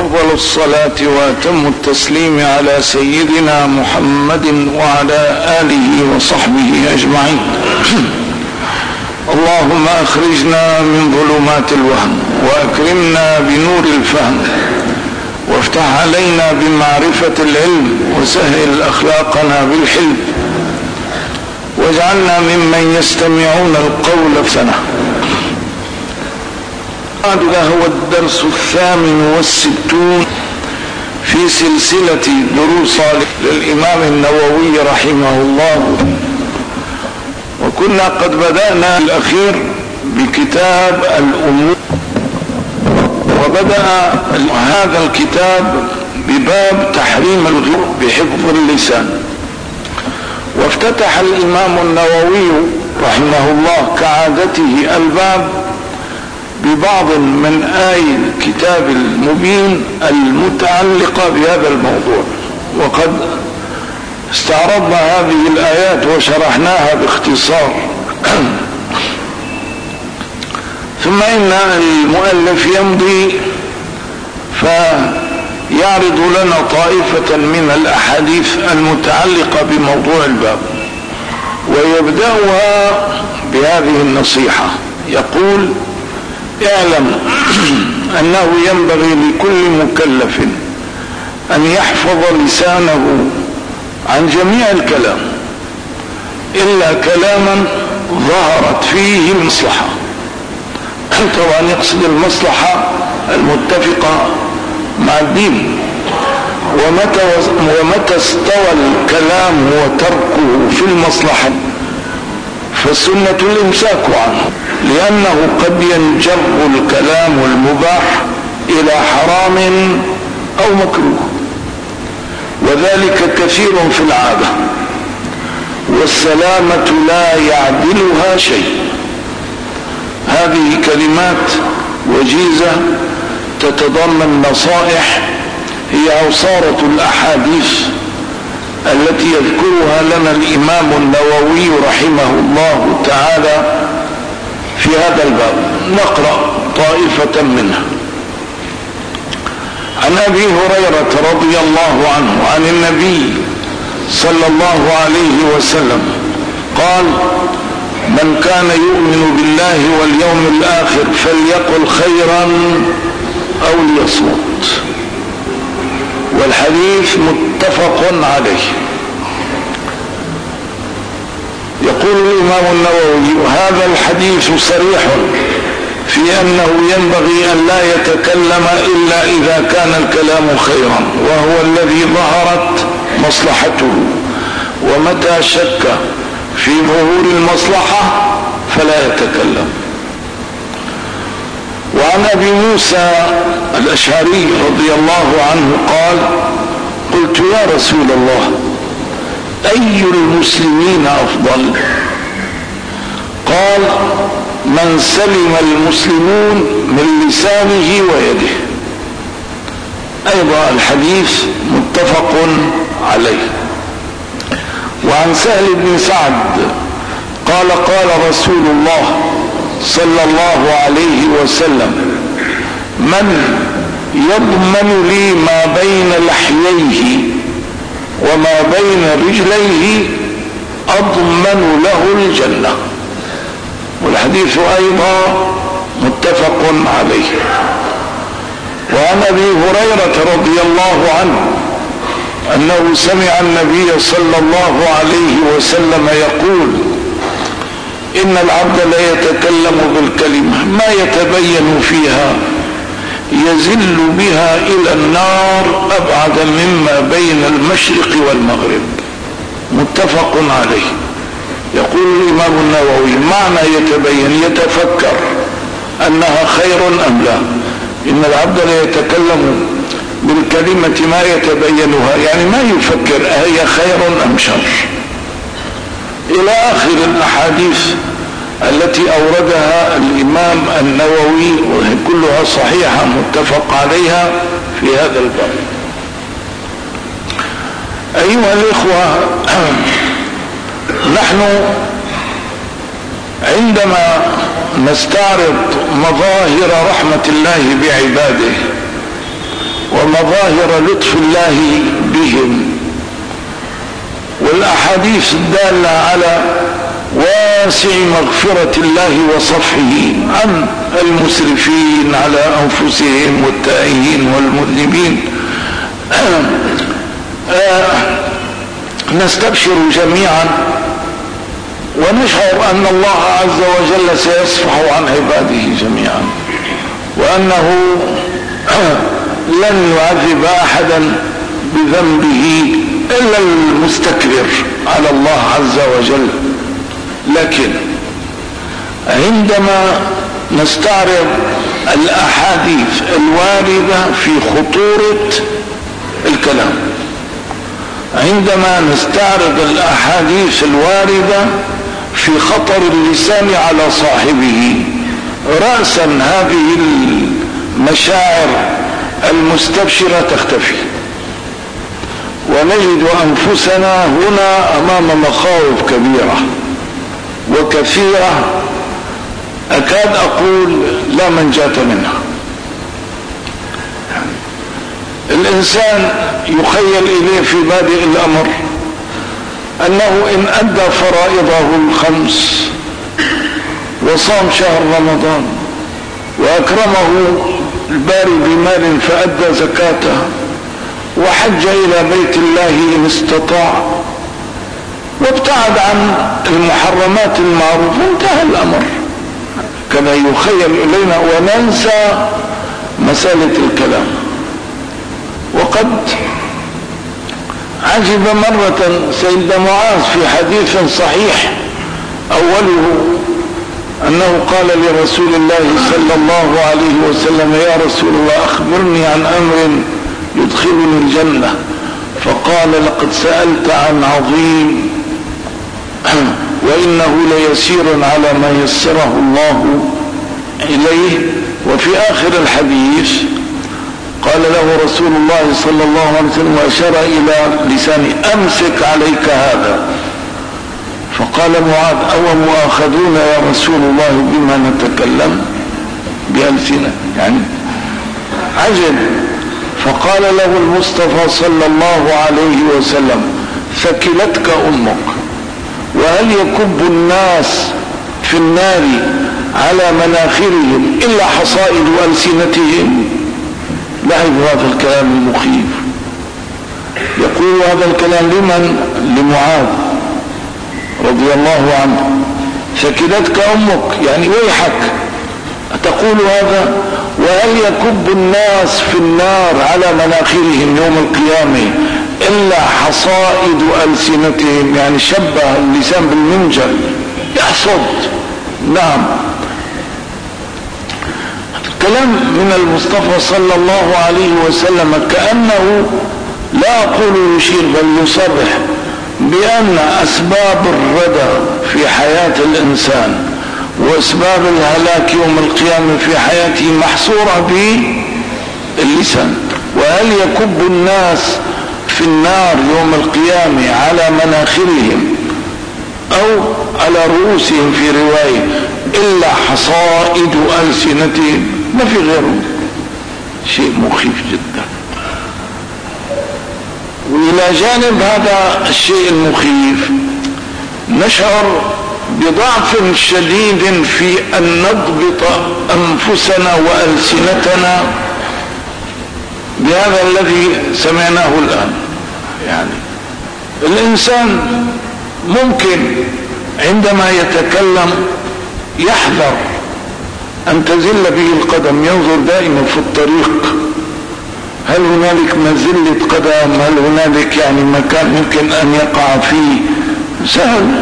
وأفضل الصلاة وأتم التسليم على سيدنا محمد وعلى آله وصحبه أجمعين. اللهم أخرجنا من ظلمات الوهم وأكرمنا بنور الفهم وافتح علينا بمعرفة العلم وسهل أخلاقنا بالحلم واجعلنا ممن يستمعون القول فسنه. هذا هو الدرس 68 في سلسلة دروس للإمام النووي رحمه الله، وكنا قد بدأنا الأخير بكتاب الأمور، وبدأ هذا الكتاب بباب تحريم الغيبة بحفظ اللسان. وافتتح الإمام النووي رحمه الله كعادته الباب ببعض من آي الكتاب المبين المتعلقة بهذا الموضوع، وقد استعرضنا هذه الآيات وشرحناها باختصار. ثم إن المؤلف يمضي فيعرض لنا طائفة من الأحاديث المتعلقة بموضوع الباب، ويبدأها بهذه النصيحة. يقول: اعلم أنه ينبغي لكل مكلف أن يحفظ لسانه عن جميع الكلام إلا كلاما ظهرت فيه المصلحة. طبعا يقصد المصلحة المتفقة مع الدين. ومتى استوى الكلام وتركه في المصلحة فالسنة الإمساك عنه، لأنه قد ينجر الكلام المباح إلى حرام أو مكروه، وذلك كثير في العادة، والسلامة لا يعدلها شيء. هذه كلمات وجيزة تتضمن نصائح هي عصارة الأحاديث التي يذكرها لنا الإمام النووي رحمه الله تعالى في هذا الباب. نقرأ طائفة منها. عن أبي هريرة رضي الله عنه عن النبي صلى الله عليه وسلم قال: من كان يؤمن بالله واليوم الآخر فليقل خيرا أو ليصمت. والحديث متفق عليه. يقول الإمام النووي: وهذا الحديث صريح في أنه ينبغي أن لا يتكلم إلا إذا كان الكلام خيرا، وهو الذي ظهرت مصلحته، ومتى شك في ظهور المصلحة فلا يتكلم. وعن أبي موسى الأشعري رضي الله عنه قال: قلت يا رسول الله أي المسلمين أفضل؟ قال: من سلم المسلمون من لسانه ويده. أيضا الحديث متفق عليه. وعن سهل بن سعد قال: قال رسول الله صلى الله عليه وسلم: من يضمن لي ما بين لحييه وما بين رجليه أضمن له الجنة. والحديث أيضا متفق عليه. وعن أبي هريرة رضي الله عنه أنه سمع النبي صلى الله عليه وسلم يقول: إن العبد لا يتكلم بالكلمة ما يتبين فيها يزل بها إلى النار أبعد مما بين المشرق والمغرب. متفق عليه. يقول الإمام النووي: معنى يتبين يتفكر أنها خير أم لا. إن العبد لا يتكلم بالكلمة ما يتبينها، يعني ما يفكر هي خير أم شر، إلى آخر الأحاديث التي أوردها الإمام النووي، وهي كلها صحيحة متفق عليها في هذا الباب. أيها الإخوة، نحن عندما نستعرض مظاهر رحمة الله بعباده ومظاهر لطف الله بهم، والأحاديث الدالة على واسع مغفرة الله وصفحه عن المسرفين على أنفسهم والتائهين والمذنبين. نستبشر جميعا ونشعر أن الله عز وجل سيصفح عن عباده جميعا، وأنه لن يعذب أحدا بذنبه إلا المستكبر على الله عز وجل. لكن عندما نستعرض الأحاديث الواردة في خطورة الكلام، عندما نستعرض الأحاديث الواردة في خطر اللسان على صاحبه، رأسا هذه المشاعر المستبشرة تختفي، ونجد أنفسنا هنا أمام مخاوف كبيرة وكثيرة أكاد أقول لا منجاة منها. الإنسان يخيل إليه في بادئ الأمر أنه إن أدى فرائضه الخمس وصام شهر رمضان وأكرمه الباري بمال فأدى زكاته وحج إلى بيت الله إن استطاع وابتعد عن المحرمات المعروفة، انتهى الأمر. كما يخيل إلينا وننسى مسألة الكلام. وقد عجب مرة سيدنا معاذ في حديث صحيح أوله أنه قال لرسول الله صلى الله عليه وسلم: يا رسول الله أخبرني عن أمر يدخلني الجنة. فقال: لقد سألت عن عظيم وإنه ليسير على ما يسره الله إليه. وفي آخر الحديث قال له رسول الله صلى الله عليه وسلم وأشار إلى لسانه: أمسك عليك هذا. فقال معاذ: أو مؤاخذون يا رسول الله بما نتكلم بألسنة؟ يعني عجب. فقال له المصطفى صلى الله عليه وسلم: ثكلتك أمك، وهل يكب الناس في النار على مناخرهم إلا حصائد ألسنتهم؟ لعب هذا الكلام المخيف. يقول هذا الكلام لمن؟ لمعاذ رضي الله عنه. ثكلتك أمك يعني ويحك أتقول هذا؟ وهل يكب الناس في النار على مناخرهم يوم القيامة إلا حصائد ألسنتهم؟ يعني شبه اللسان بالمنجل يحصد. نعم، كلام من المصطفى صلى الله عليه وسلم كأنه لا أقول يشير بل يصرح بأن أسباب الردى في حياة الإنسان وأسباب الهلاك يوم القيامة في حياته محصورة باللسان. وهل يكب الناس في النار يوم القيامة على مناخرهم أو على رؤوسهم في رواية إلا حصائد ألسنتهم؟ ما في غيره. شيء مخيف جدا. وإلى جانب هذا الشيء المخيف نشعر بضعف شديد في أن نضبط أنفسنا وألسنتنا بهذا الذي سمعناه الآن. يعني الإنسان ممكن عندما يتكلم يحذر أن تزل به القدم، ينظر دائما في الطريق هل هنالك مزلة قدم، هل هنالك يعني مكان ممكن أن يقع فيه. سهل.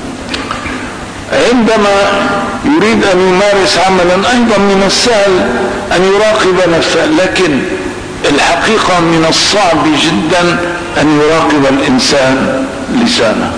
عندما يريد أن يمارس عملا أيضا من السهل أن يراقب نفسه، لكن الحقيقة من الصعب جدا أن يراقب الإنسان لسانه.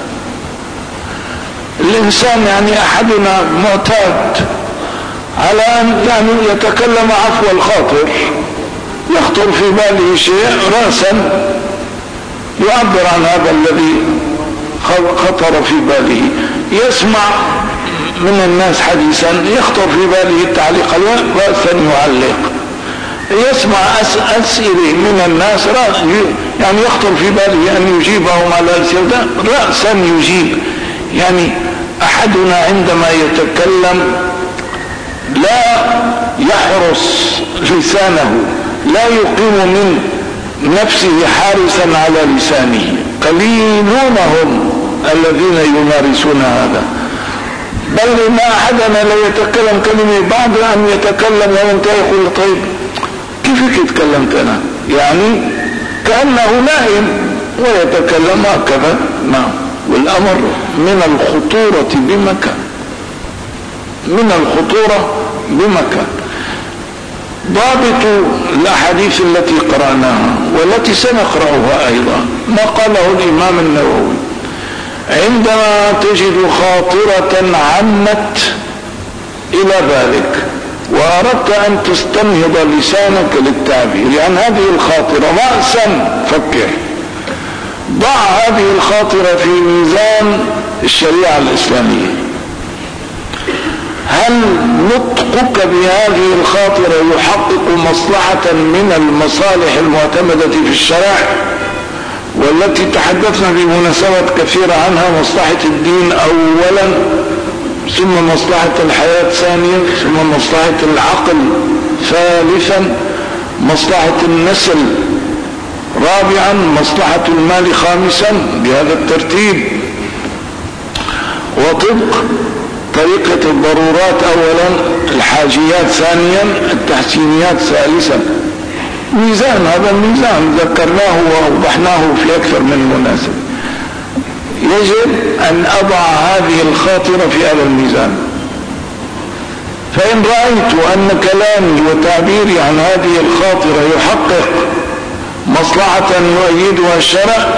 الإنسان يعني أحدنا معتاد على أن يعني يتكلم عفو الخاطر، يخطر في باله شيء رأسا يعبر عن هذا الذي خطر في باله، يسمع من الناس حديثا يخطر في باله التعليق رأسا يعلق، يسمع أسئلة من الناس يعني يخطر في باله أن يجيبهم على الأسئلة رأسا يجيب. يعني أحدنا عندما يتكلم لا يحرس لسانه، لا يقيم من نفسه حارسا على لسانه. قليلون هم الذين يمارسون هذا. بل إن أحدنا لو يتكلم كلمة بعد أن يتكلم وينتهي يقول طيب كيفك تكلمت أنا؟ يعني كأنه نائم ويتكلم هكذا. نعم. والأمر من الخطورة بمكان، من الخطورة بمكان. ضابط الأحاديث التي قرأناها والتي سنقرأها أيضا ما قاله الإمام النووي: عندما تجد خاطرة عمت إلى ذلك وأردت أن تستنهض لسانك للتعبير عن هذه الخاطرة رأسا فكر، ضع هذه الخاطرة في ميزان الشريعة الإسلامية. هل نطقك بهذه الخاطرة يحقق مصلحة من المصالح المعتمدة في الشرع والتي تحدثنا في مناسبات كثيرة عنها؟ مصلحة الدين أولا، ثم مصلحة الحياة ثانيا، ثم مصلحة العقل ثالثا، مصلحة النسل رابعا، مصلحة المال خامسا، بهذا الترتيب. وطبق طريقة الضرورات أولا، الحاجيات ثانيا، التحسينيات ثالثا. ميزان، هذا الميزان ذكرناه ووضحناه في أكثر من مناسبة. يجب أن أضع هذه الخاطرة في هذا الميزان. فإن رأيت أن كلامي وتعبيري عن هذه الخاطرة يحقق مصلحة يؤيدها الشرع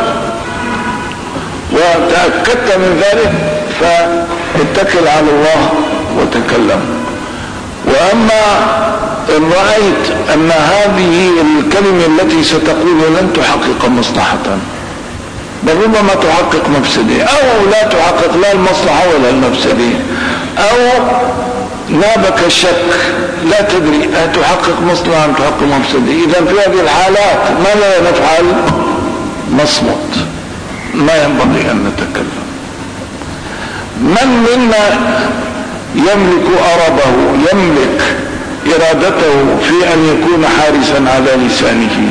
وتأكدت من ذلك فاتكل على الله وتكلم. وأما إن رأيت أن هذه الكلمة التي ستقول لن تحقق مصلحة بل ربما تحقق مفسدة، أو لا تحقق لا المصلحة ولا المفسدة، أو نابك الشك لا تدري تحقق مصلحة أم تحقق مفسدة، إذا في هذه الحالات ماذا نفعل؟ نصمت، ما ينبغي أن نتكلم. من منا يملك أربه، يملك إرادته في أن يكون حارسا على لسانه؟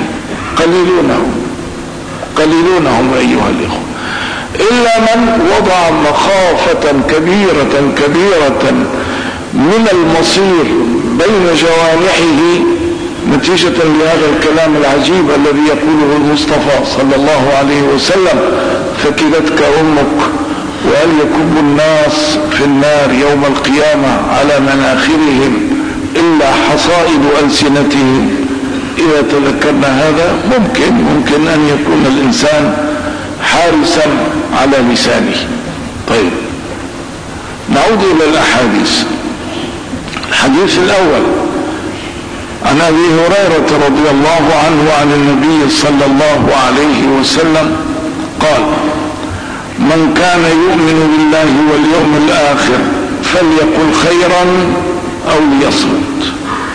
قليلونهم أيها الإخوة، إلا من وضع مخافة كبيرة من المصير بين جوانحه نتيجة لهذا الكلام العجيب الذي يقوله المصطفى صلى الله عليه وسلم: ثكلتك أمك، وهل يكب الناس في النار يوم القيامة على مناخرهم إلا حصائد ألسنتهم. إذا تذكرنا هذا ممكن أن يكون الإنسان حارسا على لسانه. طيب، نعود إلى الأحاديث. الحديث الأول عن أبي هريرة رضي الله عنه عن النبي صلى الله عليه وسلم قال: من كان يؤمن بالله واليوم الآخر فليقل خيرا أو ليصمت.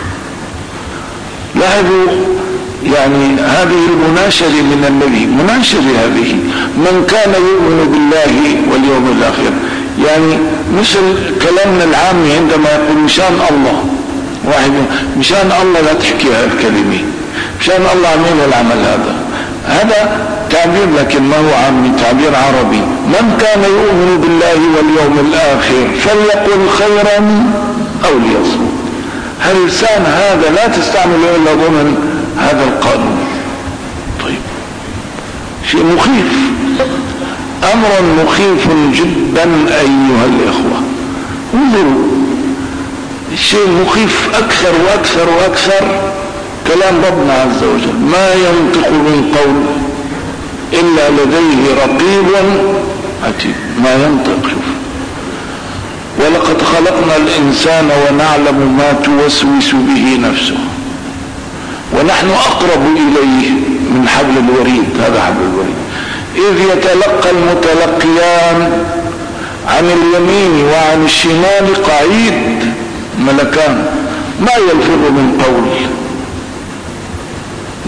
لاحظوا يعني هذه المناشدة من النبي، مناشدة هذه: من كان يؤمن بالله واليوم الآخر، يعني مثل كلامنا العامي عندما يقول مشان الله، واحد مشان الله لا تحكي هذه الكلمة، مشان الله عمل العمل هذا تعبير لكن ما هو عامي، تعبير عربي. من كان يؤمن بالله واليوم الآخر فليقل خيرا أو ليصمت. هاللسان هذا لا تستعمله إلا ضمن هذا القانون. طيب، شيء مخيف، أمر مخيف جدا أيها الإخوة. انظروا، الشيء مخيف أكثر وأكثر وأكثر كلام ربنا عز وجل: ما ينطق من قول إلا لديه رقيب عتيد. ما ينطق، شوف: ولقد خلقنا الإنسان ونعلم ما توسوس به نفسه ونحن أقرب إليه من حبل الوريد. هذا حبل الوريد. إذ يتلقى المتلقيان عن اليمين وعن الشمال قعيد، ملكان، ما يلفظ من قول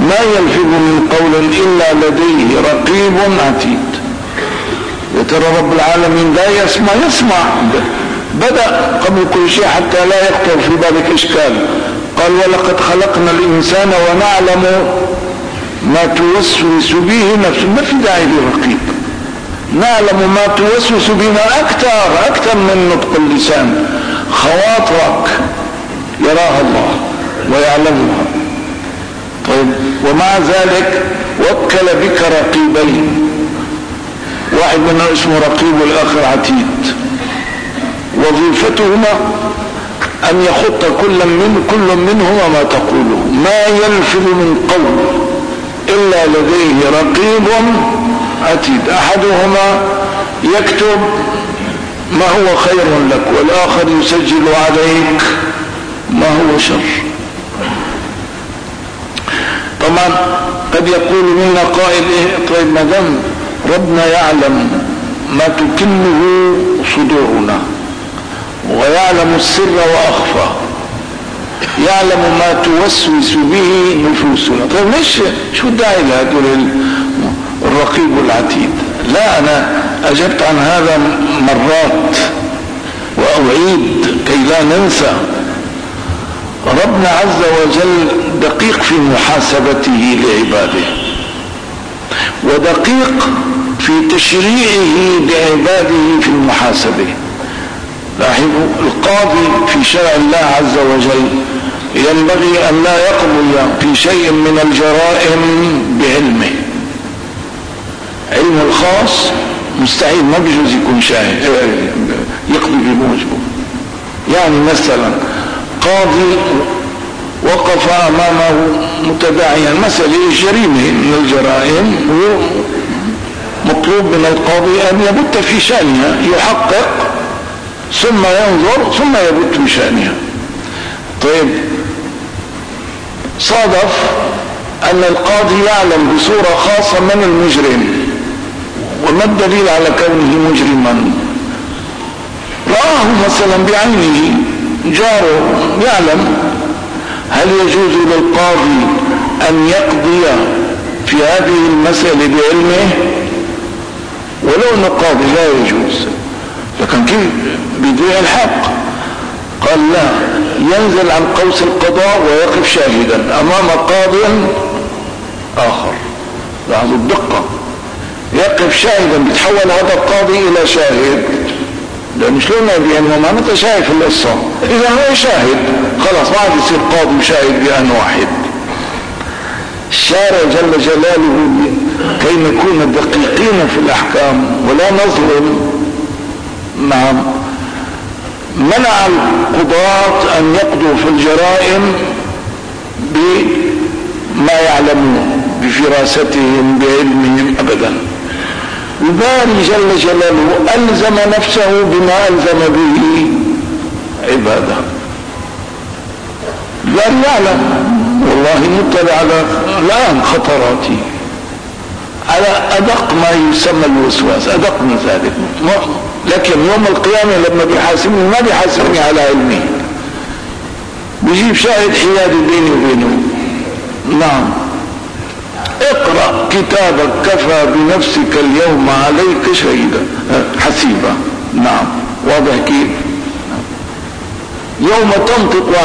ما يلفظ من قول إلا لديه رقيب عتيد. يا ترى رب العالمين لا يسمع بدأ قبل كل شيء حتى لا يخطر في بالك إشكال. قال ولقد خلقنا الإنسان ونعلم ما توسوس به نفسه. ما في داعي لرقيب. نعلم ما توسوس بنا أكثر من نطق اللسان. خواطرك يراها الله ويعلمها. طيب ومع ذلك وكل بك رقيبين، واحد منهم اسمه رقيب والآخر عتيد، وظيفتهما أن يخط كل منهما ما تقوله. ما يلفظ من قول إلا لديه رقيب عتيد. أحدهما يكتب ما هو خير لك، والآخر يسجل عليك ما هو شر. طبعا قد يقول منا قائل طيب ما دام ربنا يعلم ما تكنه صدورنا ويعلم السر وأخفى، يعلم ما توسوس به نفوسنا، طيب ليش شو الداعي لهذول الرقيب والعتيد؟ لا، أنا أجبت عن هذا مرات وأعيد كي لا ننسى. ربنا عز وجل دقيق في محاسبته لعباده، ودقيق في تشريعه لعباده في المحاسبة. لاحظوا القاضي في شرع الله عز وجل ينبغي أن لا يقضي في شيء من الجرائم بعلمه. علمه الخاص مستحيل، ما بيجوز يكون شاهد يقضي بموجبه. يعني مثلا قاضي وقف أمامه متداعيا مسألة جريمة من الجرائم، مطلوب من القاضي أن يبت في شأنها، يحقق ثم ينظر ثم يبت في شأنها. طيب صادف أن القاضي يعلم بصورة خاصة من المجرم، وما الدليل على كونه مجرما؟ رآه مثلا بعينه، جاره يعلم. هل يجوز للقاضي أن يقضي في هذه المسألة بعلمه؟ ولو أنه قاضي لا يجوز، لكن كيف بيضيع الحق؟ قال لا، ينزل عن قوس القضاء ويقف شاهدا أمام قاض آخر. لاحظوا الدقة، يقف شاهدا، بيتحول هذا القاضي إلى شاهد، لأنه شلون بأنه ما أنت شايف القصة، إذا هو شاهد خلاص ما عاد يصير قاضي وشاهد بأن واحد. الشارع جل جلاله كي نكون دقيقين في الأحكام ولا نظلم، نعم، منع القضاة أن يقضوا في الجرائم بما يعلمون بفراستهم بعلمهم أبدا. الباري جل جلاله ألزم نفسه بما ألزم به عباده. الباري يعلم، والله مطلع على الآن خطراتي، على أدق ما يسمى الوسواس، أدق من ذلك. لكن يوم القيامة لما بيحاسبني ما بيحاسبني على علمي، بيجيب شاهد حيادي بيني وبينه. نعم، اقرأ كتابك كفى بنفسك اليوم عليك شهيدا حسيبا. نعم، واضح كيف؟ يوم تنطق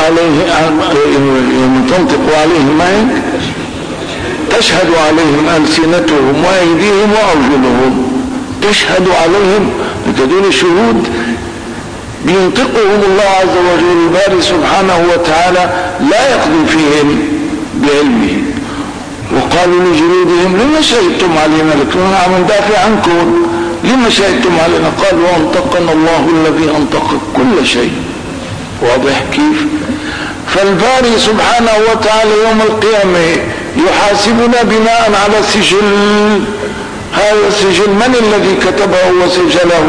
عليهم معك تشهد عليهم ألسنتهم وأيديهم وأرجلهم. تشهد عليهم، لتدون شهود بينطقهم الله عز وجل. الباري سبحانه وتعالى لا يقضي فيهم بعلمه. وقالوا لجلودهم لما شهدتم علينا؟ لكنا عم ندافع عنكم، لما شهدتم علينا؟ قالوا وانطقنا الله الذي انطق كل شيء. واضح كيف؟ فالباري سبحانه وتعالى يوم القيامة يحاسبنا بناء على سجل. هذا السجل من الذي كتبه وسجله؟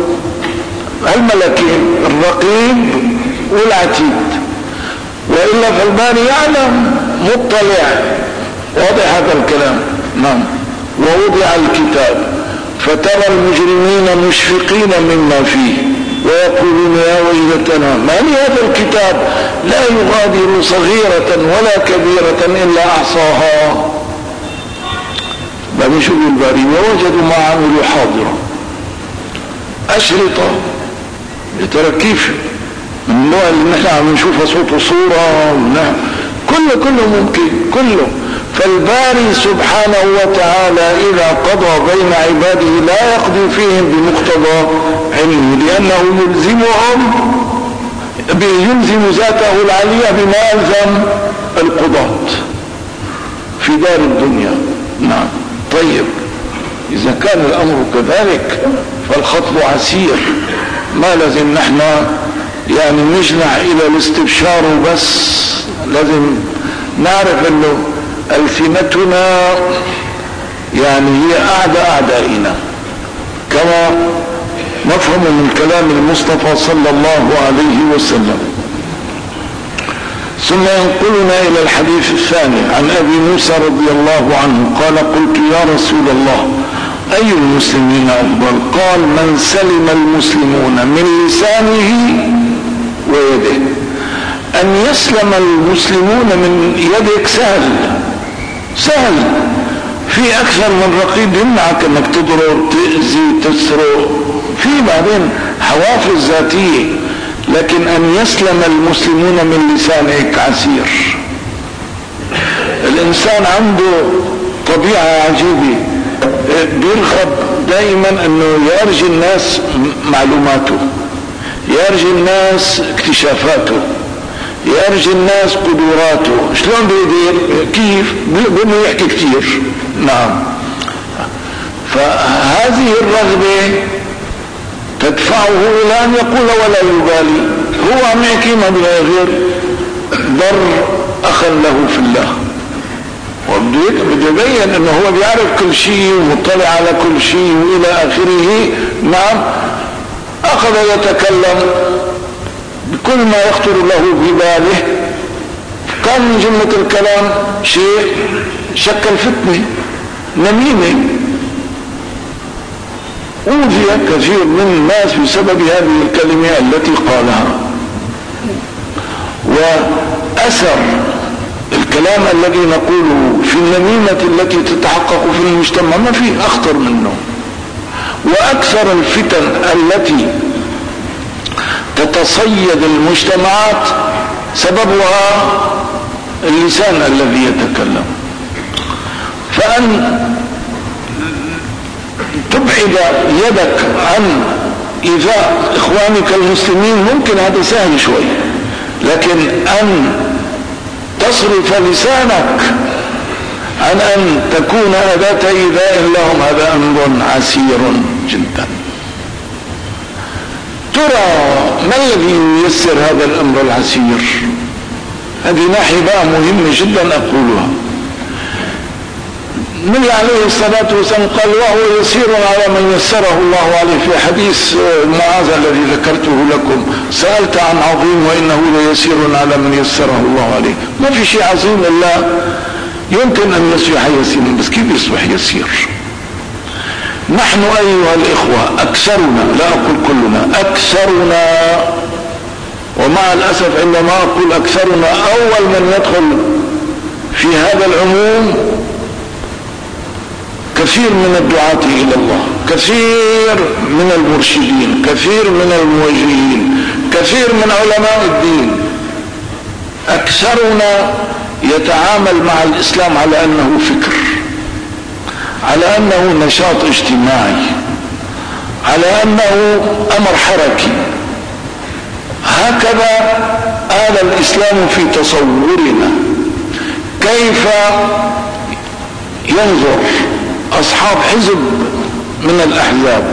الملكين الرقيب والعتيد، وإلا فالباري يعلم مطلع. واضح هذا الكلام؟ نعم. ووضع الكتاب فترى المجرمين مشفقين مما فيه ويقولون يا ويلتنا ما لهذا الكتاب لا يغادر صغيرة ولا كبيرة إلا أحصاها. بعدين شو الباري ووجدوا ما عملوا حاضرا. أشرطة يا ترى كيف من النوع اللي نحن عم نشوفها صوت وصورة كله ممكن كله. فالباري سبحانه وتعالى إذا قضى بين عباده لا يقضي فيهم بمقتضى علمه، لأنه يلزم ذاته العلية بما ألزم القضاة في دار الدنيا. نعم. طيب إذا كان الأمر كذلك فالخطب عسير، ما لازم نحن يعني نجنح إلى الاستبشار وبس، لازم نعرف أنه ألسنتنا يعني هي أعدى أعدائنا، كما نفهم من كلام المصطفى صلى الله عليه وسلم. ثم ينقلنا إلى الحديث الثاني عن أبي موسى رضي الله عنه قال قلت يا رسول الله أي المسلمين أفضل؟ قال من سلم المسلمون من لسانه ويده. أن يسلم المسلمون من يدك سهل، في أكثر من رقيب يمنعك أنك تضرب تأذي تسرق، في بعدين حوافز ذاتية، لكن أن يسلم المسلمون من لسانك عسير. الإنسان عنده طبيعة عجيبة، بيرغب دائما أنه يرجي الناس معلوماته، يرجي الناس اكتشافاته، يرجي الناس قدراته. شلون بيقدر؟ كيف؟ بأنه يحكي كتير. نعم. فهذه الرغبة تدفعه إلى أن يقول ولا يبالي، هو عم يحكي ما بغير ضر أخا له في الله، وبده يبين أنه هو بيعرف كل شيء ومطلع على كل شيء وإلى آخره. نعم. أخذ يتكلم بكل ما يخطر له بباله، كان من جملة الكلام شيء شكل فتنة نميمة، أوذي كثير من الناس بسبب هذه الكلمة التي قالها، وأثر الكلام الذي نقوله في النميمة التي تتحقق في المجتمع ما في أخطر منه. وأكثر الفتن التي تتصيد المجتمعات سببها اللسان الذي يتكلم. فأن تبعد يدك عن إيذاء إخوانك المسلمين ممكن هذا سهل شوي، لكن أن تصرف لسانك عن أن تكون أداة إيذاء لهم هذا أمر عسير جدا. ترى ما الذي ييسر هذا الأمر العسير؟ هذه ناحية بقى مهمة جدا أقولها. النبي عليه الصلاة والسلام قال وهو يسير على من يسره الله عليه، في حديث معاذ الذي ذكرته لكم، سألت عن عظيم وإنه ليسير على من يسره الله عليه. ما في شيء عظيم إلا يمكن أن يصبح يسيرا، بس كيف يصبح يسير؟ نحن أيها الإخوة أكثرنا، لا أقول كلنا، أكثرنا، ومع الأسف عندما أقول أكثرنا أول من يدخل في هذا العموم كثير من الدعاة إلى الله، كثير من المرشدين، كثير من الموجهين، كثير من علماء الدين. أكثرنا يتعامل مع الإسلام على أنه فكر، على أنه نشاط اجتماعي، على أنه أمر حركي. هكذا آل الإسلام في تصورنا. كيف ينظر أصحاب حزب من الأحزاب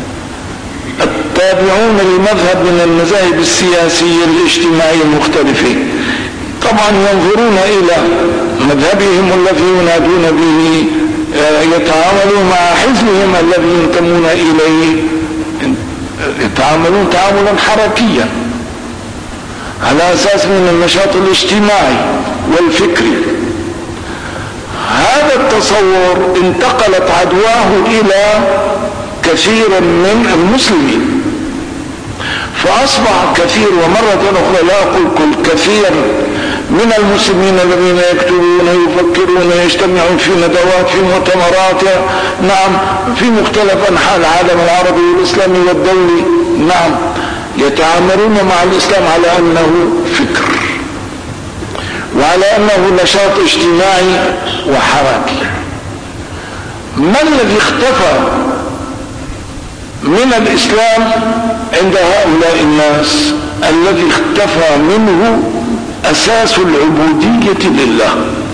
التابعون لمذهب من المذاهب السياسية الاجتماعية المختلفة، طبعا ينظرون إلى مذهبهم الذي ينادون به، يتعاملون مع حزبهم الذي ينتمون إليه، يتعاملون تعاملا حركيا على أساس من النشاط الاجتماعي والفكري. هذا التصور انتقلت عدواه إلى كثير من المسلمين، فأصبح كثير، ومرة أخرى لا أقول كل، كثير من المسلمين الذين يكتبون يفكرون يجتمعون في ندوات في مؤتمرات، نعم، في مختلف أنحاء العالم العربي والإسلامي والدولي، نعم، يتعاملون مع الإسلام على أنه فكر وعلى أنه نشاط اجتماعي وحركي. ما الذي اختفى من الإسلام عند هؤلاء الناس؟ الذي اختفى منه أساس العبودية لله.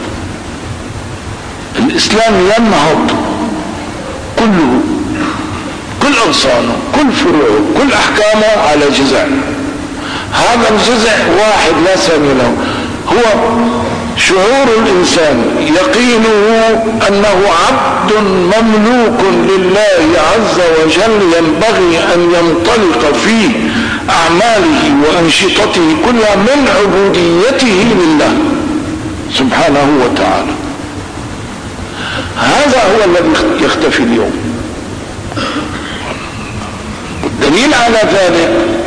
الإسلام ينهض كله، كل أغصانه، كل فروعه، كل أحكامه على جزء. هذا الجزء واحد لا ثاني له، هو شعور الإنسان، يقينه أنه عبد مملوك لله عز وجل، ينبغي أن ينطلق في أعماله وأنشطته كلها من عبوديته لله سبحانه وتعالى. هذا هو الذي يختفي اليوم. الدليل على ذلك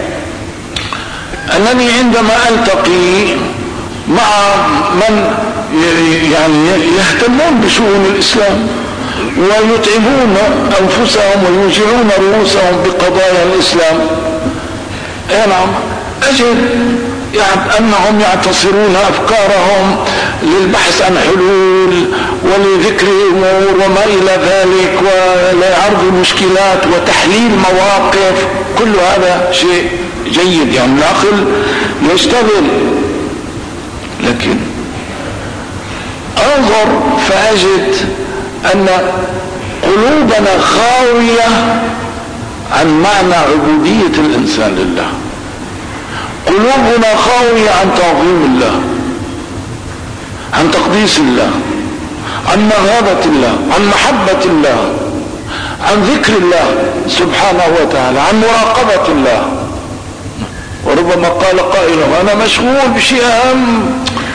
أنني عندما ألتقي مع من يعني يهتمون بشؤون الإسلام ويتعبون أنفسهم ويوجعون رؤوسهم بقضايا الإسلام، نعم، أجد أنهم يعتصرون أفكارهم للبحث عن حلول ولذكر أمور وما إلى ذلك ولعرض مشكلات وتحليل مواقف. كل هذا شيء جيد، يعني العقل يشتغل، لكن انظر فأجد أن قلوبنا خاوية عن معنى عبودية الإنسان لله. قلوبنا خاوية عن تعظيم الله، عن تقديس الله، عن مهابة الله، عن محبة الله، عن ذكر الله سبحانه وتعالى، عن مراقبة الله. وربما قال قائل: أنا مشغول بشيء أهم،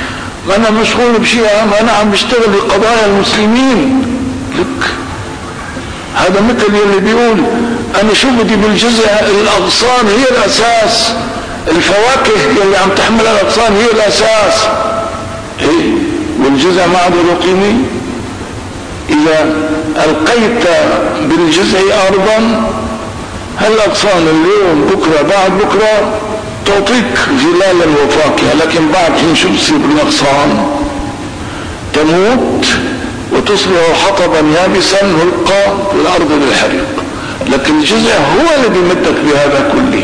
أنا عم بشتغل لقضايا المسلمين. لك هذا مثل اللي بيقول: أنا شو بدي بالجزء، الأغصان هي الأساس، الفواكه اللي عم تحملها الأغصان هي الأساس، إيه؟ والجزء ما عاد قيمة. إذا ألقيت بالجزء أرضا، هالأغصان اليوم بكرة بعد بكرة تعطيك ظلالا وفاكهة، لكن بعد حين شو بصير بالأغصان؟ تموت وتصبح حطبا يابسا ملقى في الأرض للحريق. لكن الجزء هو اللي بيمدك بهذا كله.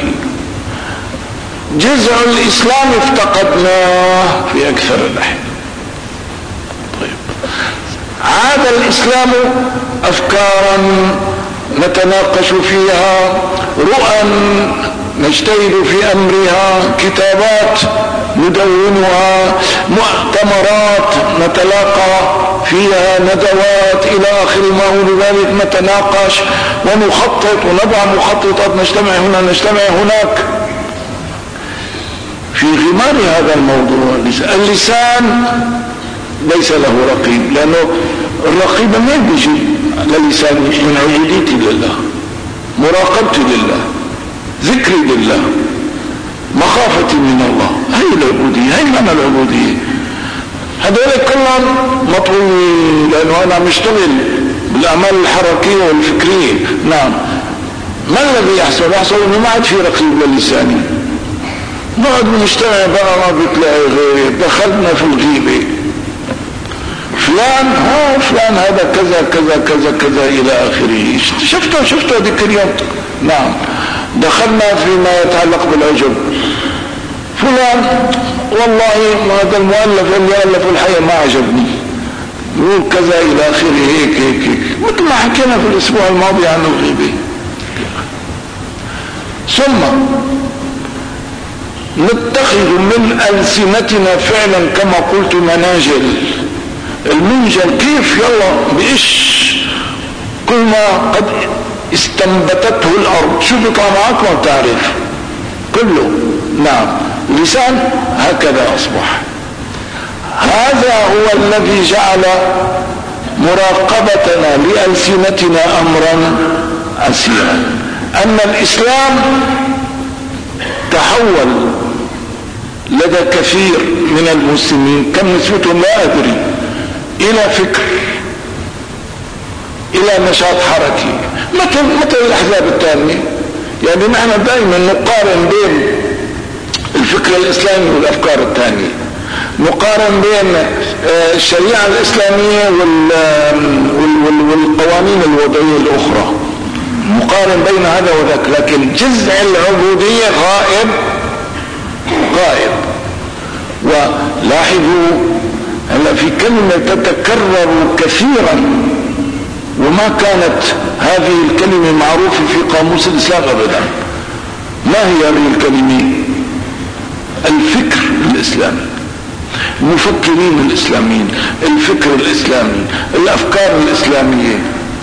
جزء الإسلام افتقدناه في أكثر الأحيان. طيب، عاد الإسلام أفكارا نتناقش فيها، رؤى نجتهد في أمرها، كتابات ندونها، مؤتمرات نتلاقى فيها، ندوات إلى آخر ما هو لذلك، نتناقش ونخطط ونضع مخططات، نجتمع هنا نجتمع هناك. في غمار هذا الموضوع اللسان ليس له رقيب، لأنه الرقيب من بيجي للسان؟ من عبوديتي لله، مراقبتي لله، ذكري لله، مخافتي من الله. هي العبودية، هي معنى العبودية. هذول كلهم مطلوبين، لأنه أنا مشتغل بالأعمال الحركية والفكرية. نعم، ما الذي يحصل؟ يحصل أنه ما عاد في رقيب للساني، نقعد نجتمع بقى ما بتلاقي غير، دخلنا في الغيبة، فلان هذا كذا كذا كذا كذا إلى آخره. شفته ذيك اليوم. نعم، دخلنا فيما يتعلق بالعجب. فلان والله هذا المؤلف اللي ألف الحقيقة ما عجبني، يقول كذا إلى آخره، هيك مثل ما حكينا في الأسبوع الماضي عن الغيبة. ثم نتخذ من ألسنتنا فعلا كما قلت مناجل. المنجل كيف؟ يلا بإيش كل ما قد استنبتته الأرض، شو بيطلع معك ما بتعرف كله. نعم، لسان هكذا أصبح. هذا هو الذي جعل مراقبتنا لألسنتنا أمرا عسيرا. أن الإسلام تحول لدى كثير من المسلمين، كم نسبتهم لا أدري، إلى فكر، إلى نشاط حركي مثل الأحزاب التانية. يعني نحن دائما نقارن بين الفكر الإسلامي والأفكار التانية، نقارن بين الشريعة الإسلامية والقوانين الوضعية الأخرى، نقارن بين هذا وذاك، لكن جزء العبودية غائب. ولاحظوا هلا في كلمة تتكرر كثيرا وما كانت هذه الكلمة معروفة في قاموس الإسلام أبدا. ما هي هذه الكلمة؟ الفكر الإسلامي، المفكرين الإسلاميين، الفكر الإسلامي، الأفكار الإسلامية.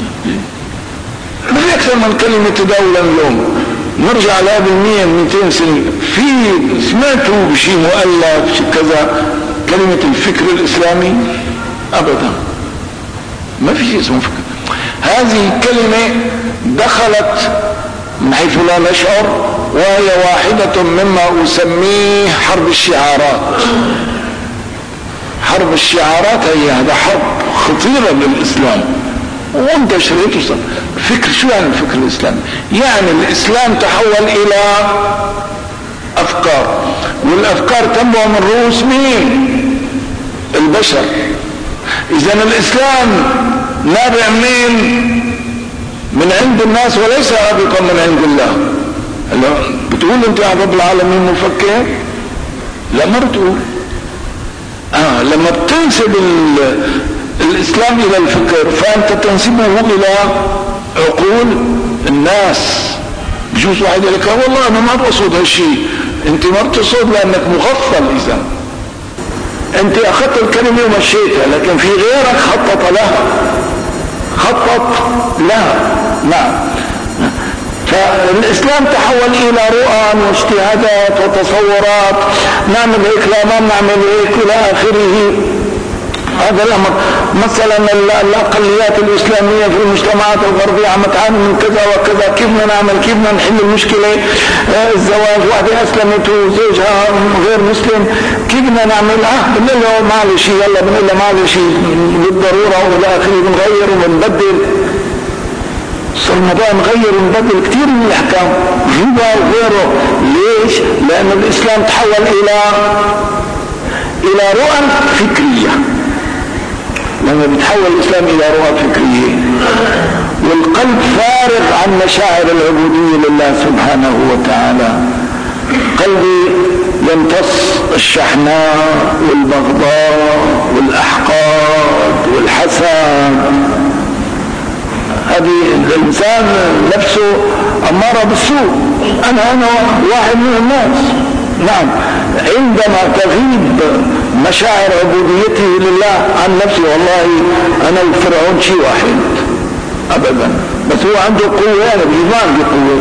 ما في أكثر من كلمة تداولا اليوم. نرجع لقبل 100-200 سنة في سمعتوا بشيء مؤلف شيء كذا كلمة الفكر الإسلامي؟ أبدا، ما في شيء اسمه فكر. هذه الكلمة دخلت من حيث لا نشعر، وهي واحدة مما أسميه حرب الشعارات. حرب الشعارات هي هذا حرب خطيرة للإسلام وانتشرت. فكر، شو يعني الفكر الإسلامي؟ يعني الإسلام تحول إلى أفكار، والأفكار تنبع من رؤوس مين؟ البشر. إذن الإسلام نابع من عند الناس وليس هابطا من عند الله. بتقول انت يا رب العالمين مفكر؟ لا، ما بتقول. لما بتنسب الإسلام إلى الفكر فأنت تنسبه إلى عقول الناس. بجوز واحد يقول لك والله أنا ما بقصد هالشيء. أنت ما بتصد لأنك مغفل. إذا أنت أخذت الكلمة ومشيتها، لكن في غيرك خطط لها. نعم. فالإسلام تحول إلى رؤى واجتهادات وتصورات، نعمل هيك لا ما نعمل هيك إلى آخره. هذا الأمر. مثلا الأقليات الإسلامية في المجتمعات الغربية عم تعاني من كذا وكذا، كيف بدنا نعمل، كيف بدنا نحل المشكلة؟ الزواج، واحدة أسلمت وزوجها غير مسلم، كيف بدنا نعمل؟ بنقول له معلش، يلا بنقول له معلش بالضرورة وإلى آخره، بنغير وبنبدل. صار الموضوع نغير ونبدل كثير من الأحكام، ربا وغيره. ليش؟ لأن الإسلام تحول إلى رؤى فكرية. لما بيتحول الإسلام إلى رؤى فكرية والقلب فارغ عن مشاعر العبودية لله سبحانه وتعالى، قلبي يمتص الشحناء والبغضاء والأحقاد والحسد. هذه الإنسان نفسه أمارة بالسوء. أنا واحد من الناس. نعم. عندما تغيب مشاعر عبوديته لله عن نفسه، والله أنا الفرعون شيء واحد أبدا، بس هو عنده قوة، أنا ما عندي قوة.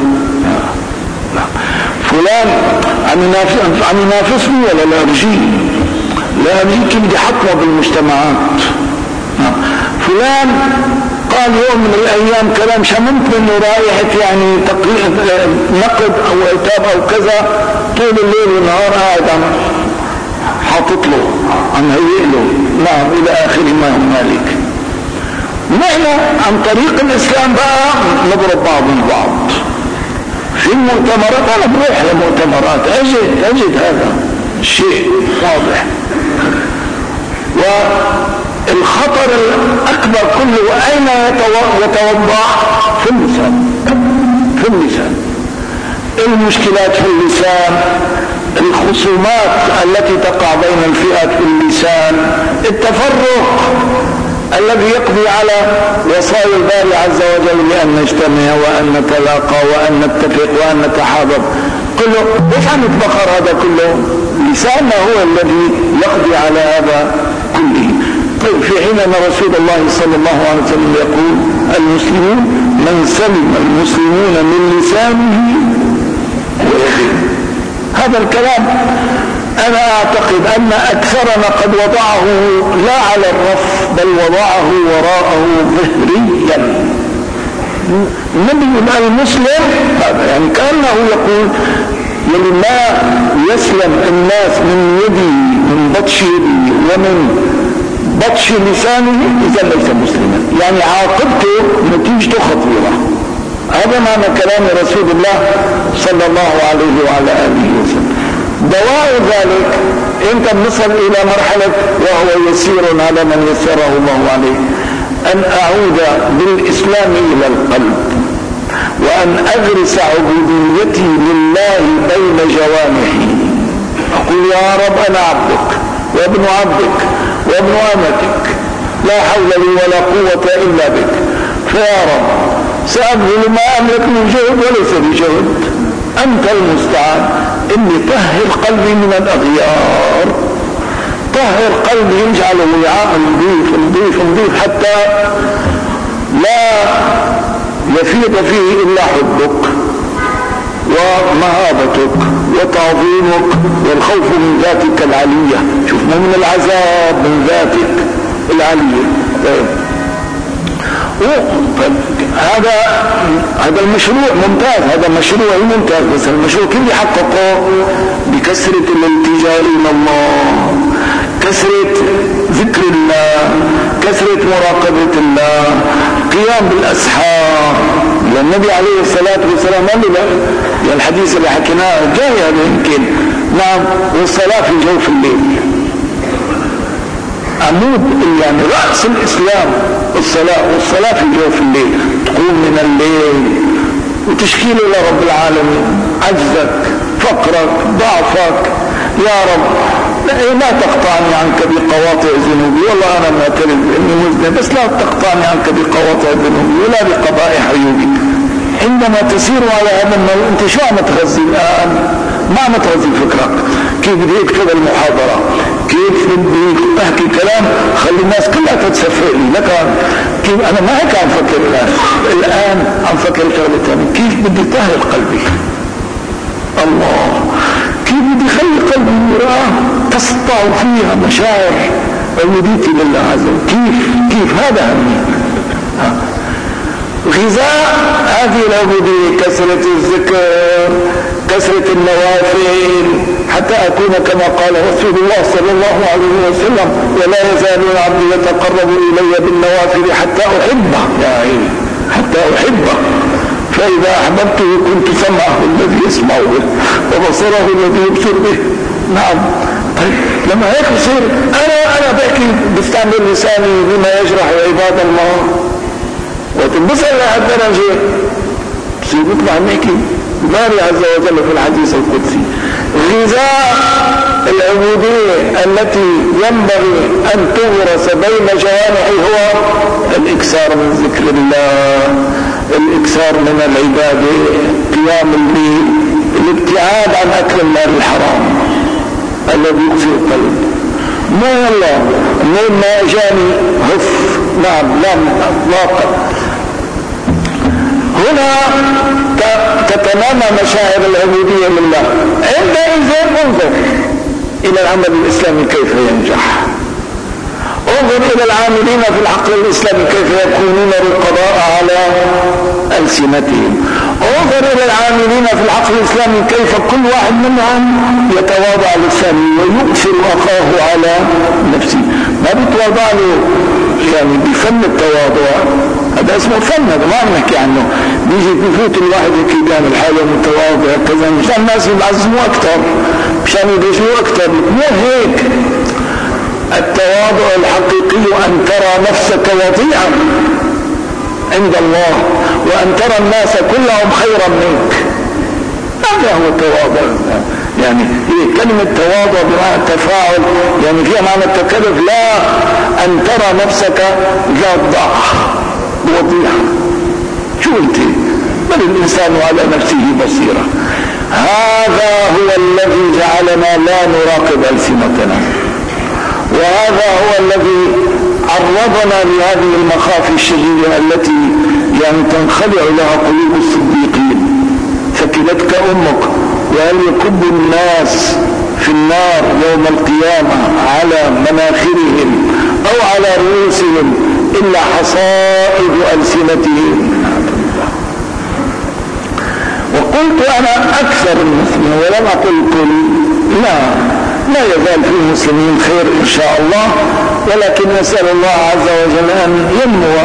فلان عم ينافسني ولا لا أرجيه كيف بدي حطمه بالمجتمعات. فلان قال يوم من الأيام كلام شممت منه رائحة يعني نقد أو عتاب أو كذا، طول الليل والنهار قاعد عم حاطط له، عم هيئ له. نعم، إلى آخر ما هنالك. نحن عن طريق الإسلام بقى نضرب بعض البعض في المؤتمرات. أنا بروح لمؤتمرات أجد هذا الشيء واضح. والخطر الأكبر كله أين يتوضع؟ في اللسان. المشكلات في اللسان، الخصومات التي تقع بين الفئات في اللسان، التفرق الذي يقضي على وصايا الباري عز وجل بأن نجتمع وأن نتلاقى وأن نتفق وأن نتحابب. كله ايش عم يتبخر هذا كله؟ لساننا هو الذي يقضي على هذا كله. طيب، في حين أن رسول الله صلى الله عليه وسلم يقول المسلمون من سلم المسلمون من لسانه ويده. هذا الكلام أنا أعتقد أن أكثرنا قد وضعه لا على الرف، بل وضعه وراءه ظهريا. النبي المسلم هذا يعني كأنه يقول يلي ما يسلم الناس من يدي، من بطش يدي ومن بطش لسانه، إذا ليس مسلما. يعني عاقبته نتيجته خطيرة. هذا معنى كلام رسول الله صلى الله عليه وعلى آله وسلم. دواء ذلك انت بنصل الى مرحلة وهو يسير على من يسره الله عليه، ان اعود بالاسلام الى القلب، وان اغرس عبوديتي لله بين جوانحي. اقول يا رب انا عبدك وابن عبدك وابن امتك، لا حول لي ولا قوة الا بك، فيا رب سأبذل ما املك من جهد وليس بجهد، انت المستعان. اني طهر قلبي من الاغيار، طهر قلبي اجعله وعاء نظيف نظيف نظيف حتى لا يفيض فيه الا حبك ومهابتك وتعظيمك والخوف من ذاتك العلية. شوف، مو من العذاب، من ذاتك العلية. هذا المشروع ممتاز، هذا مشروع ممتاز، بس المشروع كله يحققه بكثرة الالتجاء إلى الله، كثرة ذكر الله، كثرة مراقبة الله، قيام بالأسحار. النبي عليه الصلاة والسلام قال له الحديث اللي حكيناه جاي هذا يمكن، نعم، والصلاة في جوف الليل عمود، يعني رأس الإسلام الصلاة، والصلاة في جوف الليل. تقوم من الليل وتشكيل إلى رب العالمين عجزك، فقرك، ضعفك. يا رب لا تقطعني عنك بقواطع ذنوبي، والله أنا معترف بإني مذنب، بس لا تقطعني عنك بقواطع ذنوبي ولا بقبائح عيوبي. عندما تسير على هذا الموضوع انت شو عم تغذي الآن؟ ما عم تغذي فكرك. كيف بدي اكتب المحاضرة، كيف بدي احكي كلام خلي الناس كلها تتصفق لي، لك كيف انا ما هيك عم فكر الآن عم فكر شغلة ثانية. كيف بدي طهر قلبي، الله، كيف بدي خلي قلبي مرآة تسطع فيها مشاعر عبوديتي لله عز وجل. كيف هذا همي. غذاء هذه العبودية كثرة الذكر، كثرة النوافل، حتى أكون كما قال رسول الله صلى الله عليه وسلم: ولا يزال العبد يتقرب إلي بالنوافل حتى أحبه، يا عيني حتى أحبه، فإذا أحببته كنت سمعه الذي يسمع به وبصره الذي يبصر به. نعم. طيب لما هيك بصير أنا بحكي بستعمل لساني بما يجرح عباد الله، وتنبصر لهالدرجة بصير يطلع نحكي باري عز وجل في الحديث القدسي: غذاء العبودية التي ينبغي أن تغرس بين جوانحي هو الإكثار من ذكر الله، الإكثار من العبادة، قيام الليل، الابتعاد عن أكل المال الحرام الذي يؤذي القلب. ما والله ما جاني هف، نعم، لا اطلاقا. هنا تتنامى مشاعر العبودية لله. عندئذ انظر إلى العمل الإسلامي كيف ينجح، انظر إلى العاملين في العقل الإسلامي كيف يكونون رقباء على ألسنتهم، انظر إلى العاملين في العقل الإسلامي كيف كل واحد منهم يتواضع لسانه ويؤثر أخاه على نفسه. ما بيتواضع له يعني بفن التواضع، هذا اسمه فن، هذا ما بنحكي عنه. بيجي بفوت الواحد هيك بيعمل حاله متواضع كذا مشان الناس يعظموه أكثر، مشان يدرسوه أكثر. مو هيك. التواضع الحقيقي أن ترى نفسك وضيعا عند الله، وأن ترى الناس كلهم خيرا منك. هذا هو التواضع. يعني هي كلمة تواضع بمعنى التفاعل، يعني فيها معنى التكلف، لا أن ترى نفسك ذات ضعف وضيعا. شو انت؟ بل الإنسان على نفسه بصيرة. هذا هو الذي جعلنا لا نراقب ألسنتنا، وهذا هو الذي عرضنا لهذه المخاوف الشديدة التي يعني تنخلع لها قلوب الصديقين. ثكلتك أمك، وهل يكب الناس في النار يوم القيامة على مناخرهم أو على رؤوسهم إلا حصائد ألسنتهم. وقلت أنا أكثر المسلمين ولم أقل كل، لا يزال في المسلمين خير إن شاء الله، ولكن نسأل الله عز وجل أن ينمو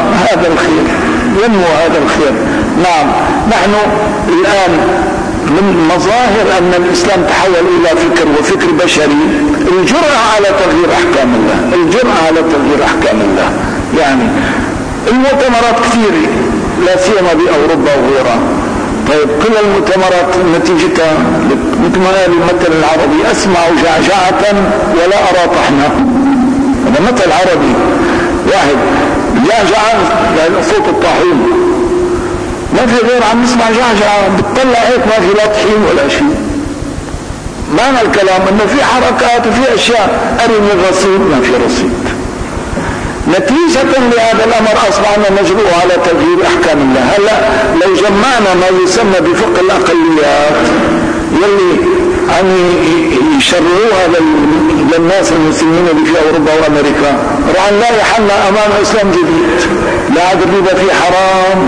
هذا الخير. نعم، نحن الآن من مظاهر أن الإسلام تحول إلى فكر وفكر بشري الجرأة على تغيير أحكام الله. يعني المؤتمرات كثير لا سيما بأوروبا وغيرها. طيب كل المؤتمرات نتيجتها مثل ما قال المثل العربي: أسمع جعجعة ولا أرى طحنا. هذا مثل عربي، واحد جعجعة يعني صوت الطاحون، ما في غير عم نسمع جعجعة، بتطلع هيك ما في لا طحين ولا شيء. معنى الكلام انه في حركات وفي اشياء، ارني الرصيد، ما في رصيد. نتيجة لهذا الامر اصبحنا نجرؤ على تغيير احكام الله. هلا لو جمعنا ما يسمى بفقه الاقليات يلي يعني يشرعوها للناس المسلمين اللي في اوروبا وامريكا، راح نلاقي حالنا امام اسلام جديد، لا عاد الربا فيه حرام،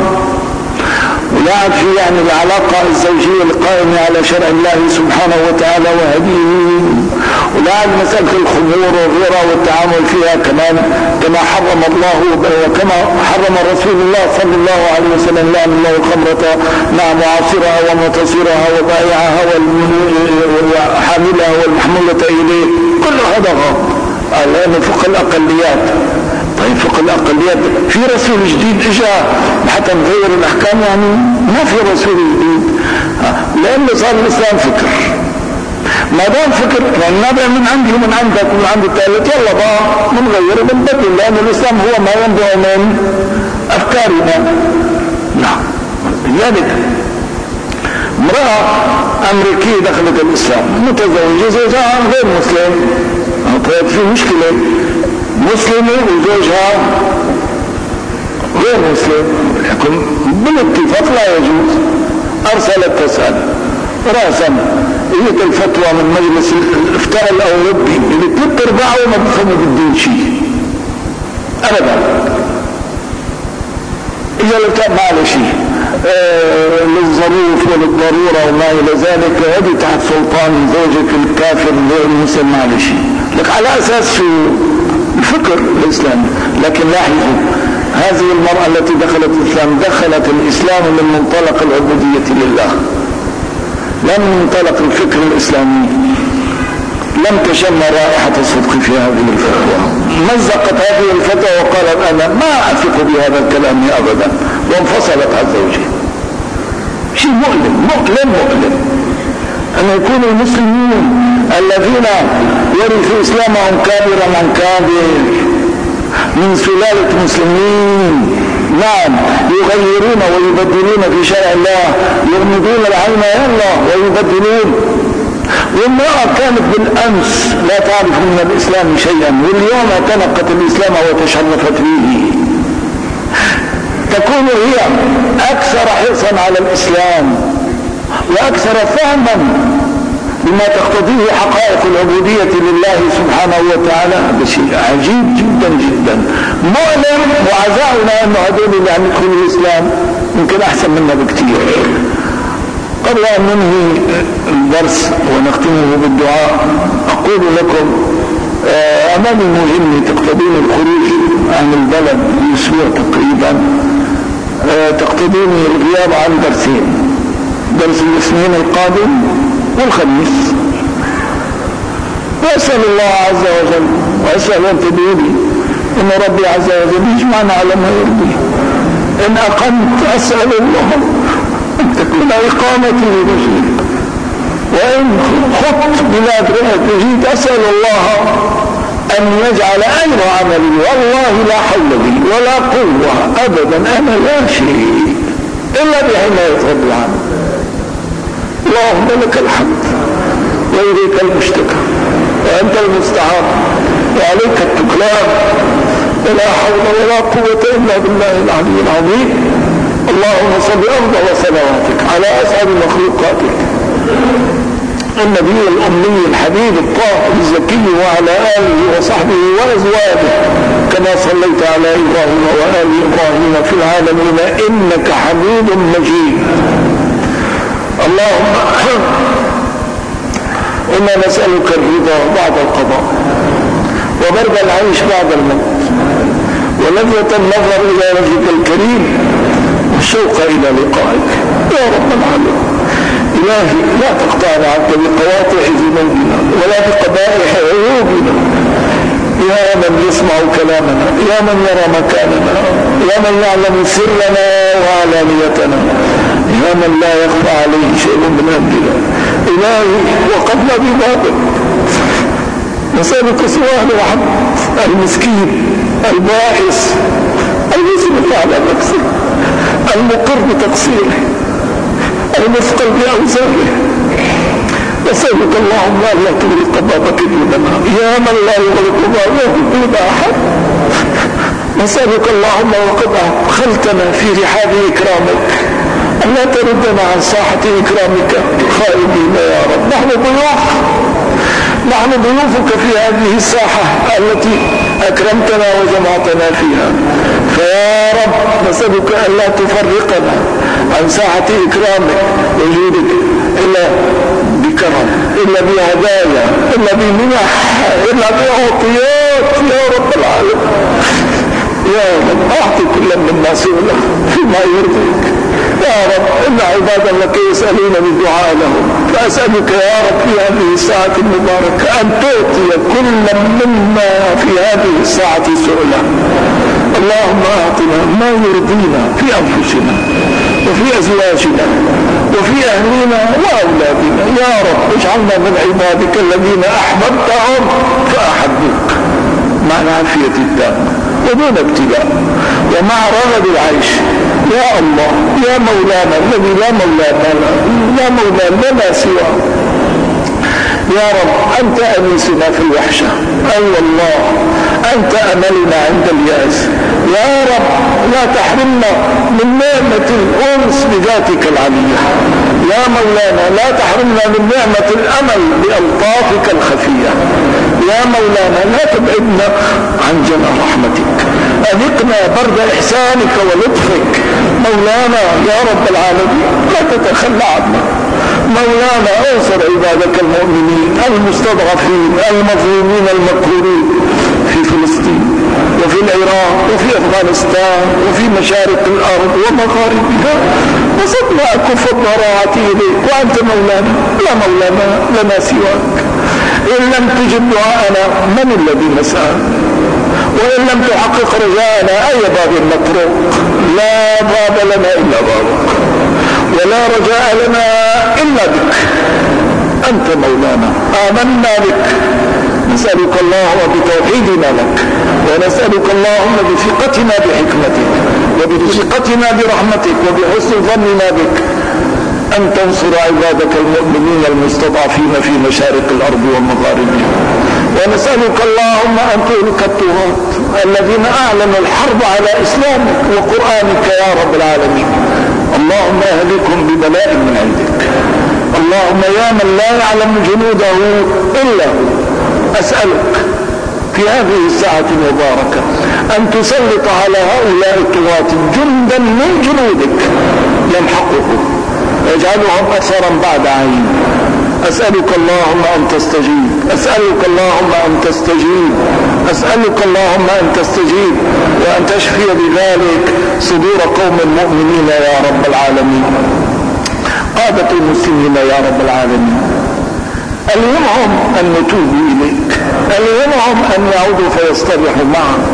ولا عاد في يعني العلاقة الزوجية القائمة على شرع الله سبحانه وتعالى وهديه، ولا عاد مسألة الخمور وغيرها والتعامل فيها كمان كما حرم الله وكما حرم رسول الله صلى الله عليه وسلم: لأن الله الخمرة معصرها ومتصيرها وبائعها وحاملها والمحمولة إليه، كل هذا غلط. لأن فقه الأقليات. طيب فقه الأقليات في رسول جديد اجا حتى نغير الأحكام؟ يعني ما في رسول جديد، لأنه صار الإسلام فكر. ما دام فكر يعني نابع من عندي ومن عندك ومن عند الثالث، يلا بقى بنغير وبنبدل، لأن الإسلام هو ما ينبع من أفكارنا. نعم. لذلك امرأة أمريكية دخلت الإسلام متزوجة، زوجها غير مسلم. طيب في مشكلة، مسلمة وزوجها غير مسلم، لكن بالاتفاق لا يجوز. أرسلت تسأل رأسا إجت الفتوى من مجلس الإفتاء الأوروبي اللي 3/4 ما بفهموا بالدين شيء أبدا. إذا لم ما شيء للظروف وللضرورة وما إلى ذلك، هذه تحت سلطان زوجك الكافر غير المسلم، ما شيء لك على أساس شو الفكر الإسلامي. لكن لاحظوا، هذه المرأة التي دخلت الإسلام دخلت الإسلام من منطلق العبودية لله، لا من منطلق الفكر الإسلامي. لم تشم رائحة الصدق في هذه الفتوى، مزقت هذه الفتوى وقالت أنا ما أثق بهذا الكلام أبدا، وانفصلت عن زوجها. شيء مؤلم أن يكون المسلمين الذين ورثوا إسلامهم كابرا عن كابر من سلالة مسلمين، نعم، يغيرون ويبدلون في شرع الله، يغمضون العين يا الله ويبدلون. والمرأة كانت بالأمس لا تعرف من الإسلام شيئا، واليوم اعتنقت الإسلام وتشرفت به. تكون هي أكثر حرصا على الإسلام وأكثر فهما بما تقتضيه حقائق العبودية لله سبحانه وتعالى. هذا شيء عجيب جدا جدا مؤلم، وعزاؤنا أن هذول اللي عم يدخلوا الإسلام يمكن أحسن منا بكثير. قبل أن ننهي الدرس ونختمه بالدعاء، أقول لكم أمامي مهمة تقتضيني الخروج عن البلد لأسبوع تقريبا، تقتضيني الغياب عن درسين، درس الاثنين القادم والخميس. وأسأل الله عز وجل وأسأل أن تدعوني إن ربي عز وجل يجمعنا على ما يرضيه. إن أقمت أسأل الله أن تكون إقامتي لرجلي، وإن خطت بلاد رجيت أسأل الله أن يجعل أجر عملي، والله لا حول لي ولا قوة أبدا، أنا لا شيء إلا بحماية رب العالمين. اللهم لك الحمد وإليك المشتكى وأنت المستعان وعليك التكلان، ولا حول ولا قوة إلا بالله العلي العظيم. اللهم صل أفضل صلواتك على أسعد مخلوقاتك النبي الأمي الحبيب الطاهر الزكي وعلى آله وصحبه وأزواجه كما صليت على إبراهيم وآل إبراهيم في العالمين إنك حميد مجيد. اللهم إنا نسألك الرضا بعد القضاء، وبرد العيش بعد الموت، ولذة النظر إلى وجهك الكريم، والشوق إلى لقائك يا رب العالمين. إلهي لا تقطعنا عنك بقواطع ذنوبنا ولا بقبائح عيوبنا، يا من يسمع كلامنا، يا من يرى مكاننا، يا من يعلم سرنا وعلانيتنا، يا من لا يخفى عليه شيء من أمرنا. إلهي وقفنا ببابك نسألك سؤال رحمة المسكين البائس المسلم على نفسه المقر بتقصيره المثقل بأوزاره. نسألك اللهم ألا تغلق بابك دوننا يا من لا يغلق بابه دون أحد. نسألك اللهم وقد أدخلتنا في رحاب إكرامك أن لا تردنا عن ساحة إكرامك خائبين يا رب. نحن ضيوفك في هذه الساحة التي أكرمتنا وجمعتنا فيها، فيا رب نسألك أن لا تفرقنا عن ساحة إكرامك وجودك إلا بكرم، إلا بهدايا، إلا بمنح، إلا بعطيات يا رب العالمين. يا رب أعطي كل منا سؤله فيما يرضيك يا رب. إن عبادا لك يسألون بالدعاء لهم، فأسألك يا رب في هذه الساعة المباركة أن تعطي كل منا في هذه الساعة سؤله. اللهم أعطنا ما يرضينا في أنفسنا وفي أزواجنا وفي أهلنا وأولادنا يا رب. اجعلنا من عبادك الذين أحببتهم فأحبوك مع العافية التامة ودون ابتلاء ومع رغد العيش يا الله يا مولانا الذي لا مولانا لنا سواه. يا رب أنت أنيسنا في الوحشة، أي والله أنت أملنا عند اليأس. يا رب لا تحرمنا من نعمة الأنس بذاتك العلية يا مولانا، لا تحرمنا من نعمة الأمل بألطافك الخفية يا مولانا. لا تبعدنا عن جنى رحمتك، أذقنا برد إحسانك ولطفك مولانا يا رب العالمين. لا تتخلى عنا مولانا. انصر عبادك المؤمنين المستضعفين المظلومين المقهورين في فلسطين وفي العراق وفي أفغانستان وفي مشارق الأرض ومغاربها، وصدنا أكف الضراعة إليك وأنت مولانا لا مولانا لنا سواك. إن لم تجب دعاءنا من الذي نسأل؟ وإن لم تحقق رجاءنا أي باب نطرق؟ لا باب لنا إلا بابك ولا رجاء لنا إلا بك. أنت مولانا آمنا بك. نسألك اللهم بتوحيدنا لك، ونسألك اللهم بثقتنا بحكمتك وبثقتنا برحمتك وبحسن ظننا بك أن تنصر عبادك المؤمنين المستضعفين في مشارق الأرض ومغاربها. ونسألك اللهم أن تهلك الطغاة الذين أعلنوا الحرب على إسلامك وقرآنك يا رب العالمين. اللهم أهلكم ببلاء من عندك. اللهم يا من لا يعلم جنوده إلا هو، أسألك في هذه الساعة المباركة أن تسلط على هؤلاء الطغاة جندا من جنودك يمحقهم ويجعلهم أثرا بعد عين. أسألك اللهم أن تستجيب، أسألك اللهم أن تستجيب، أسألك اللهم أن تستجيب، وأن تشفي بذلك صدور قوم المؤمنين يا رب العالمين. قادة المسلمين يا رب العالمين ألهمهم أن يتوبوا إليك، ألهمهم أن يعودوا فيصطلحوا معك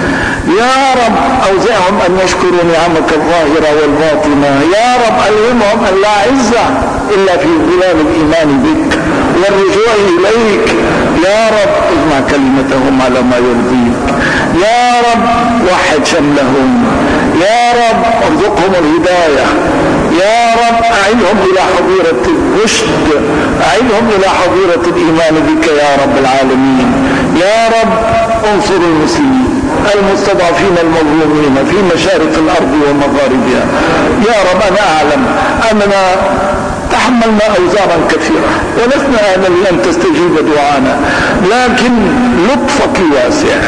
يا رب. أوزعهم أن يشكروا نعمك الظاهرة والباطنة يا رب. ألهمهم أن لا عزة إلا في ظلال الإيمان بك والرجوع إليك يا رب. اجمع كلمتهم على ما يرضيك يا رب. وحد شملهم يا رب. ارزقهم الهداية يا رب. أعيدهم إلى حظيرة الرشد، أعيدهم إلى حظيرة الإيمان بك يا رب العالمين يا رب. انصر المسلمين المستضعفين المظلومين في مشارق الأرض ومغاربها يا رب. أنا أعلم أننا تحملنا أوزارا كثيرة ولسنا أهلا لأن تستجيب دعانا، لكن لطفك واسع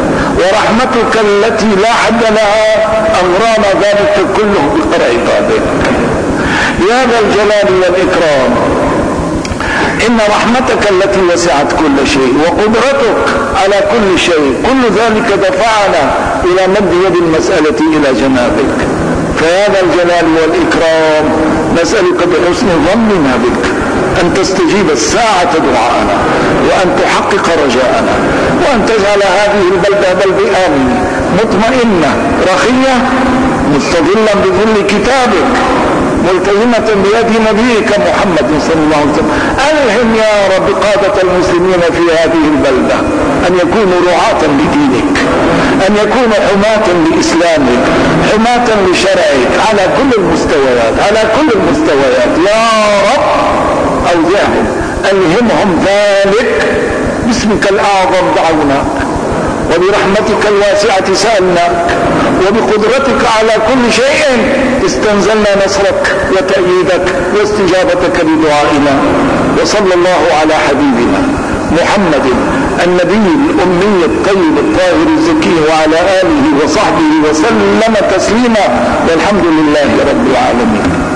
ورحمتك التي لا حد لها أغرانا ذلك كله بقرع قادر يا ذا الجلال والإكرام، إن رحمتك التي وسعت كل شيء وقدرتك على كل شيء، كل ذلك دفعنا إلى مد يد المسألة إلى جنابك. فيا ذا الجلال والإكرام نسألك بحسن ظننا بك أن تستجيب الساعة دعاءنا، وأن تحقق رجاءنا، وأن تجعل هذه البلدة بلد آمن مطمئنة رخية مستظلا بظل كتابك ملتزمة بيد نبيك محمد صلى الله عليه وسلم. ألهم يا رب قادة المسلمين في هذه البلدة أن يكونوا رعاة لدينك، أن يكونوا حماة لإسلامك، حماة لشرعك على كل المستويات، على كل المستويات يا رب. أوزعهم، ألهمهم ذلك، باسمك الأعظم دعوناك، وبرحمتك الواسعة سألناك، وبقدرتك على كل شيء استنزلنا نصرك وتأييدك واستجابتك لدعائنا. وصلى الله على حبيبنا محمد النبي الأمي الطيب الطاهر الزكي وعلى آله وصحبه وسلم تسليما، والحمد لله رب العالمين.